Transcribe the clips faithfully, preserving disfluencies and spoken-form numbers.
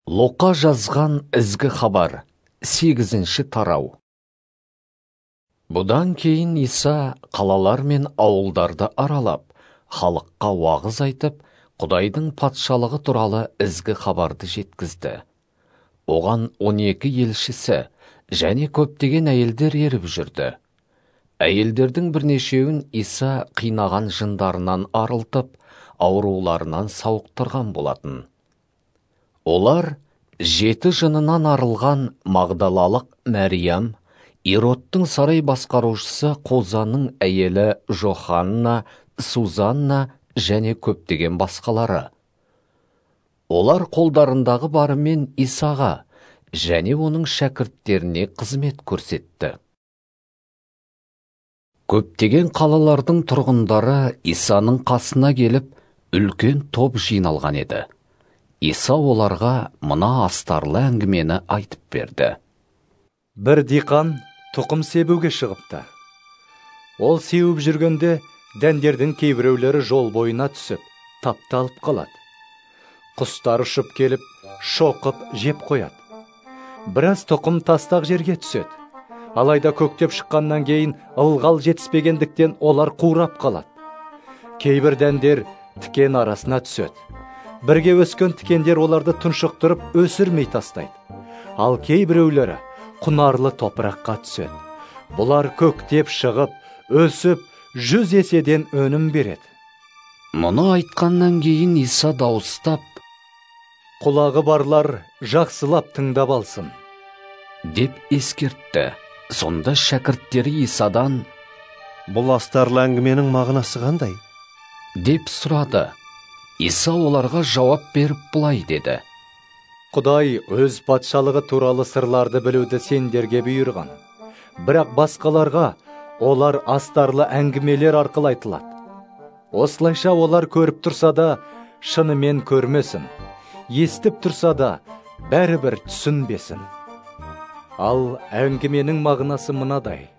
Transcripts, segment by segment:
Луқа жазған ізгі хабар, сегізінші тарау. Бұдан кейін Иса қалалар мен ауылдарды аралап, халыққа уағыз айтып, Құдайдың патшалығы туралы ізгі хабарды жеткізді. Оған он екі елшісі және көптеген әйелдер еріп жүрді. Әйелдердің бірнешеуін Иса қинаған жындарынан арылтып, ауруларынан сауықтырған болатын. Олар жеті жынынан арылған Магдалалық Мәриям, Иродтың сарай басқарушысы Қозаның әйелі Жоханна, Сузанна және көптеген басқалары. Олар қолдарындағы барымен Исаға және оның шәкірттеріне қызмет көрсетті. Көптеген қалалардың тұрғындары Исаның қасына келіп, үлкен топ жиналған еді. Иса оларға мына астарлы әңгімені айтып берді. Бір диқан тұқым себуге шығыпты. Ол сеуіп жүргенде дәндердің кейбіреулері жол бойына түсіп, тапталып қалады. Құстар ұшып келіп, шоқып жеп қояды. Біраз тұқым тастақ жерге түседі. Алайда көктеп шыққаннан кейін ылғал жетіспегендіктен олар қурап қалады. Кейбір дәндер тікен арасына түседі. Бірге өскен тікендер оларды тұншықтырып өсірмей тастайды. Ал кейбіреулері құнарлы топыраққа түседі. Бұлар көктеп шығып, өсіп, жүз еседен өнім береді. Мұны айтқаннан кейін Иса дауыстап, құлағы барлар жақсылап тыңдап алсын, деп ескертті. Сонда шәкірттері Исадан, бұл астарлы әңгіменің мағынасы қандай? деп сұрады. Иса оларға жауап беріп бұлай деді. Құдай өз патшалығы туралы сырларды білуді сендерге бұйырған. Бірақ басқаларға олар астарлы әңгімелер арқылы айтылады. Осылайша олар көріп тұрса да, шынымен көрмесін. Естіп тұрса да, бәрібір түсінбесін. Ал әңгіменің мағынасы мынадай.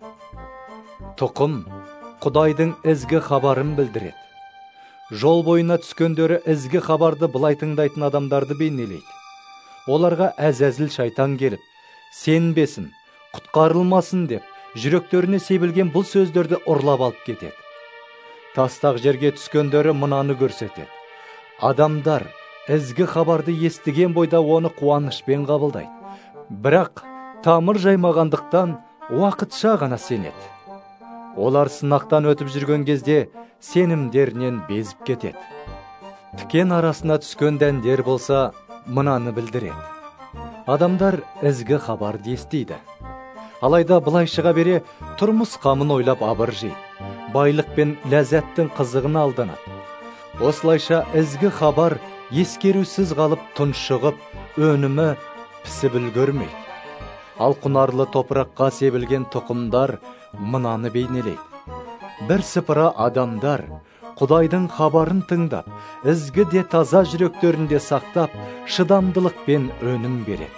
Тұқым Құдайдың ізгі хабарын білдіреді. Жол бойына түскендері ізгі хабарды былай тыңдайтын адамдарды бейнелейді. Оларға әзәзіл шайтан келіп, сенбесін, құтқарылмасын деп, жүректеріне себілген бұл сөздерді ұрлап алып кетеді. Тастақ жерге түскендері мынаны көрсетеді. Адамдар ізгі хабарды естіген бойда оны қуанышпен қабылдайды. Бірақ тамыр жаймағандықтан уақытша ғана сенеді. Олар сынақтан өтіп жүрген кезде сенімдерінен безіп кетеді. Тікен арасына түскен дәндер болса, мынаны білдіреді. Адамдар ізгі хабарды естиді. Алайда былай шыға бере тұрмыс қамын ойлап абыржиды. Байлық пен ләззаттың қызығына алданады. Осылайша ізгі хабар ескерусіз қалып тұншығып, өнімі пісіп үлгермейді. Ал құнарлы топыраққа себілген тұқымдар мынаны бейнелейді. Бір сыпыра адамдар Құдайдың хабарын тыңдап, ізгі де таза жүректерінде сақтап, шыдамдылықпен өнім береді.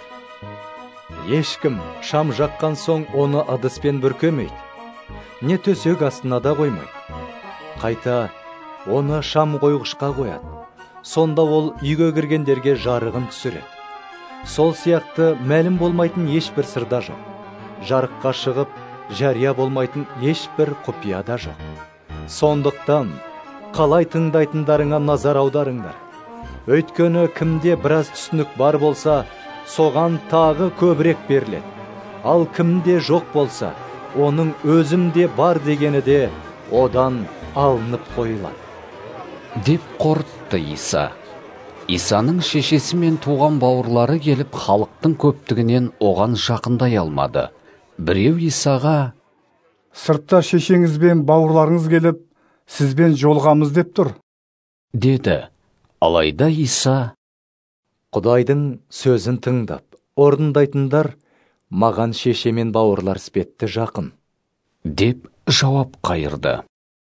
Ешкім шам жаққан соң оны ыдыспен бүркемейді, не төсек астына да қоймайды. Қайта оны шам қойғышқа қояды. Сонда ол үйге кіргендерге жарығын түсіреді. Сол сияқты мәлім болмайтын ешбір сырда жоқ. Жарыққа шығып, жария болмайтын ешбір құпия да жоқ. Сондықтан қалай тыңдайтындарыңа назар аударыңдар. Өйткені кімде біраз түсінік бар болса, соған тағы көбірек беріледі. Ал кімде жоқ болса, оның өзімде бар дегені де одан алынып қойылады. Деп қорытты Иса. Исаның шешесі мен туған бауырлары келіп, халықтың көптігінен оған жақындай алмады. Біреу Исаға, сыртта шешеңіз бен бауырларыңыз келіп, сізбен жолғамыз деп тұр, деді. Алайда Иса, Құдайдың сөзін тыңдап, орындайтындар маған шеше мен бауырлар іспетті жақын, деп жауап қайырды.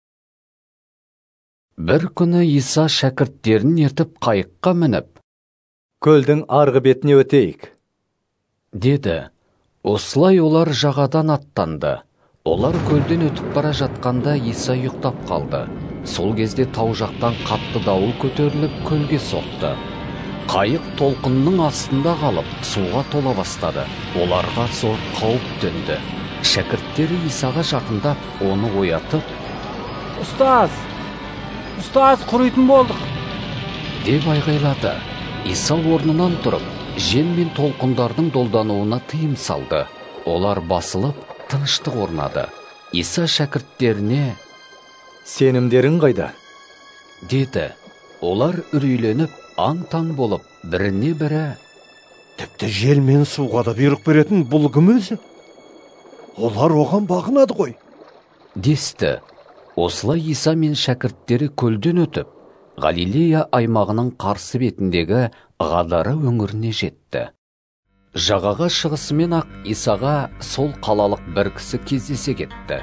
Бір күні Иса шәкірттерін ертіп қайыққа мініп, көлдің арғы бетіне өтейік, деді. Осылай олар жағадан аттанды. Олар көлден өтіп бара жатқанда Иса ұйықтап қалды. Сол кезде тау жақтан қатты дауыл көтеріліп көлге соқты. Қайық толқынның астында қалып, суға тола бастады. Оларға зор қауіп төнді. Шәкірттері Исаға жақындап, оны оятып, «Ұстаз! Ұстаз, құритын болдық!» деп айғайлады. Иса орнынан тұрып, жел мен толқындардың долдануына тыйым салды. Олар басылып, тыныштық орнады. Иса шәкірттеріне, «Сенімдерің қайда?» деді. Олар үрейленіп, аң-таң болып, біріне бірі, Тіпті жел мен суға да бұйрық беретін бұл кім өзі? Олар оған бағынады ғой. десті. Осылай Иса мен шәкірттері көлден өтіп, Галилея аймағының қарсы бетіндегі Ғадара өңіріне жетті. Жағаға шығысымен ақ Исаға сол қалалық бір кісі кездесе кетті.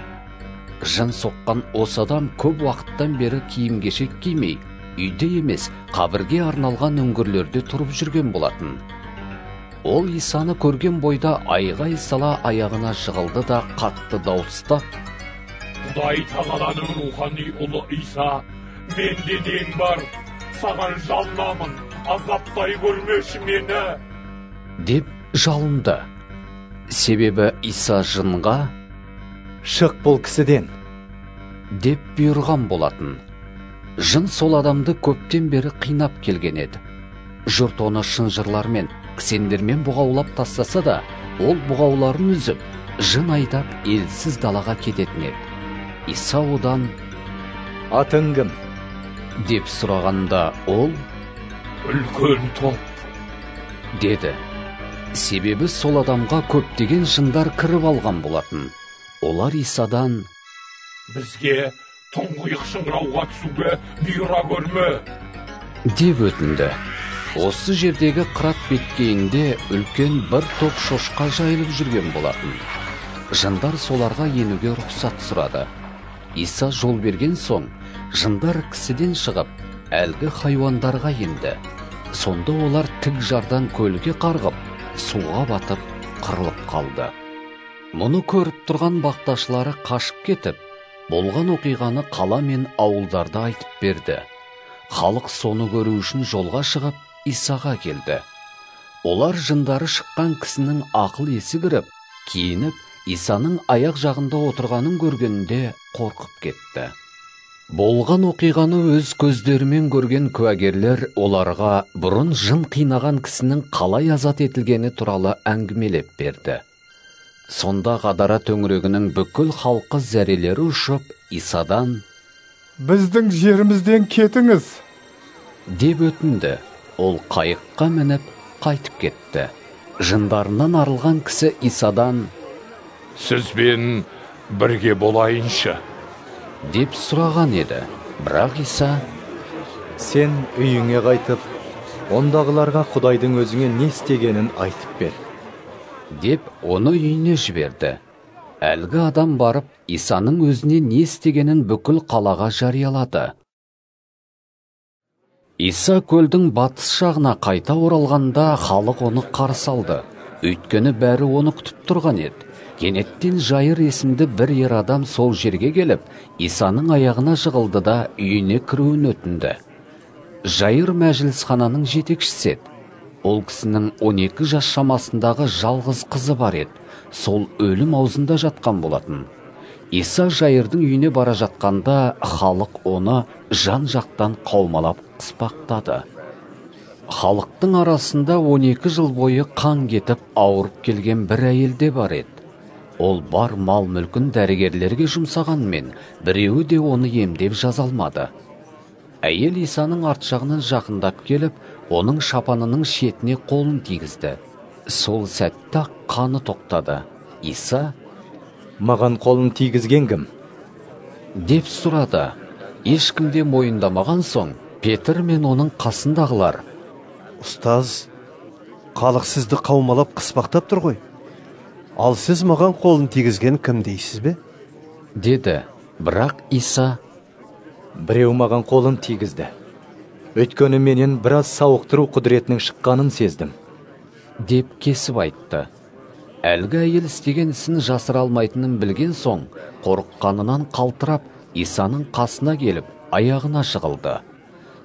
Жын соққан осы адам көп уақыттан бері киім-кешек кимей, үйде емес, қабірге арналған үңгірлерде тұрып жүрген болатын. Ол Исаны көрген бойда айғай сала аяғына жығылды да қатты дауыстап, «Құдай тағаланың рухани ұлы Иса, менде нең бар, саған жалынамын, азаптай көрмеші мені!» деп жалынды. Себебі Иса жынға, «Шық бұл кісіден!» деп бұйырған болатын. Жын сол адамды көптен бері қинап келген еді. Жұрт оны шынжырлармен, кісендермен бұғаулап тастаса да, ол бұғауларын үзіп, жын айдап елсіз далаға кететін еді. Иса одан, «Атың кім?» деп сұрағанда ол, «Үлкен топ!» деді. Себебі сол адамға көптеген жындар кіріп алған болатын. Олар Исадан, «Бізге тұңғиық шыңырауға түсуге бұйыра көрме!» деп өтінді. Осы жердегі қырат беткейінде үлкен бір топ шошқа жайылып жүрген болатын. Жындар соларға енуге рұқсат сұрады. Иса жол берген соң, жындар кісіден шығып, әлгі хайуандарға енді. Сонда олар тік жардан көлге қарғып, суға батып, қырылып қалды. Мұны көріп тұрған бақташылары қашып кетіп, болған оқиғаны қала мен ауылдарда айтып берді. Халық соны көру үшін жолға шығып, Исаға келді. Олар жындары шыққан кісінің ақыл есі кіріп, киініп, Исаның аяқ жағында отырғанын көргенде қорқып кетті. Болған оқиғаны өз көздерімен көрген куәгерлер оларға бұрын жын қинаған кісінің қалай азат етілгені туралы әңгімелеп берді. Сонда Ғадара төңірегінің бүкіл халқы зәрелері ұшып, Исадан, «Біздің жерімізден кетіңіз!» деп өтінді. Ол қайыққа мініп қайтып кетті. Жындарынан арылған кісі Исадан, «Сізбен бірге болайыншы!» деп сұраған еді. Бірақ Иса, «Сен үйіңе қайтып, ондағыларға Құдайдың өзіңе не істегенін айтып бер!» деп оны үйіне жіберді. Әлгі адам барып, Исаның өзіне не істегенін бүкіл қалаға жариялады. Иса көлдің батыс жағына қайта оралғанда халық оны қарсы алды. Өйткені бәрі оны күтіп тұрған еді. Кенеттен Жайыр есімді бір ер адам сол жерге келіп, Исаның аяғына жығылды да үйіне кіруін өтінді. Жайыр мәжілісхананың жетекшісі еді. Ол кісінің он екі жас шамасындағы жалғыз қызы бар еді. Сол өлім аузында жатқан болатын. Иса Жайырдың үйіне бара жатқанда, халық оны жан-жақтан қаумалап қыспақтады. Халықтың арасында он екі жыл бойы қан кетіп ауырып келген бір әйел де бар еді. Ол бар мал мүлкін дәрігерлерге жұмсағанмен, біреуі де оны емдеп жаза алмады. Әйел Исаның арт жағынан жақындап келіп, оның шапанының шетіне қолын тигізді. Сол сәтте қаны тоқтады. Иса, «Маған қолын тигізген кім?» деп сұрады. Ешкімде мойындамаған соң, Петр мен оның қасындағылар, «Ұстаз, халық сізді қаумалап қыспақтап тұр ғой. Ал сіз маған қолын тигізген кім дейсіз бе?» деді. Бірақ Иса, «Біреу маған қолын тигізді. Өйткені менен біраз сауықтыру құдіретінің шыққанын сездім», деп кесіп айтты. Әлгі әйел істеген ісін жасыра алмайтынын білген соң, қорыққанынан қалтырап, Исаның қасына келіп, аяғына жығылды.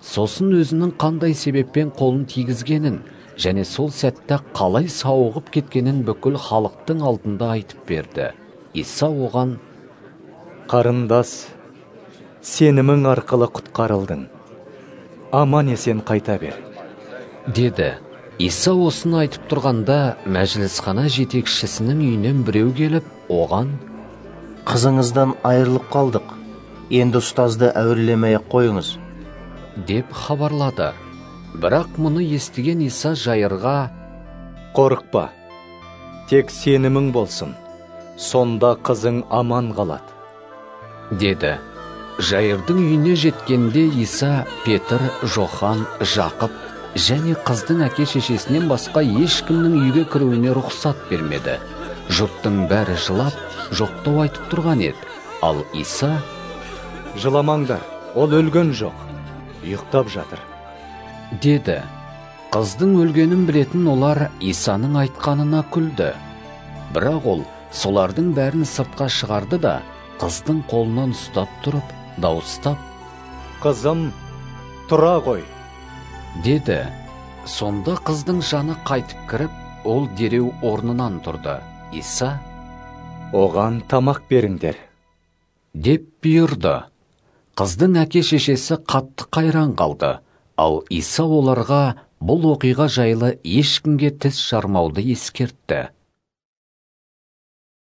сосын өзінің қандай себеппен қолын тигізгенін және сол сәтте қалай сауығып кеткенін бүкіл халықтың алдында айтып берді. Иса оған: «Қарындас, сенімің арқылы құтқарылдың. Аман есен қайта бер», деді. Иса осыны айтып тұрғанда, мәжілісхана жетекшісінің үйінен біреу келіп, оған: «Қызыңыздан айырылып қалдық. Енді ұстазды әуірлемей қойыңыз», деп хабарлады. Бірақ мұны естіген Иса жайырға: «Қорықпа, тек сенімің болсын, сонда қызың аман қалады», деді. Жайырдың үйіне жеткенде Иса Петр, Жохан, Жақып және қыздың әке-шешесінен басқа ешкімнің үйге кіруіне рұқсат бермеді. Жұрттың бәрі жылап, жоқтау айтып тұрған еді. Ал Иса: «Жыламаңдар, ол өлген жоқ, ұйықтап жатыр», деді. Қыздың өлгенін білетін олар Исаның айтқанына күлді. Бірақ ол солардың бәрін сыртқа шығарды да, қыздың қолынан ұстап тұрып, дауыстап: «Қызым, тұра ғой», деді. Сонда қыздың жаны қайтып кіріп, ол дереу орнынан тұрды. Иса: «Оған тамақ беріңдер», деп бұйырды. Қыздың әке-шешесі қатты қайран қалды. Ал Иса оларға бұл оқиға жайлы ешкімге тіс жармауды ескертті.